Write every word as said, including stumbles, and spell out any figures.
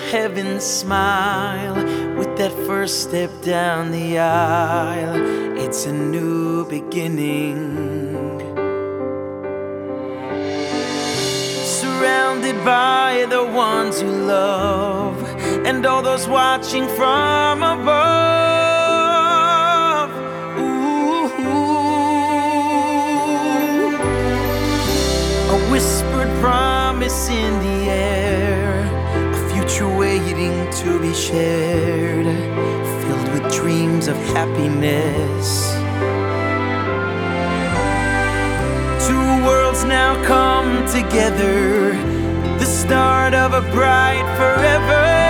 heaven's smile with that first step down the aisle. It's a new beginning. Surrounded by the ones you love and all those watching from above. Ooh, a whispered promise in the air, a future waiting to be shared, filled with dreams of happiness. Two worlds now come together, the start of a bright forever.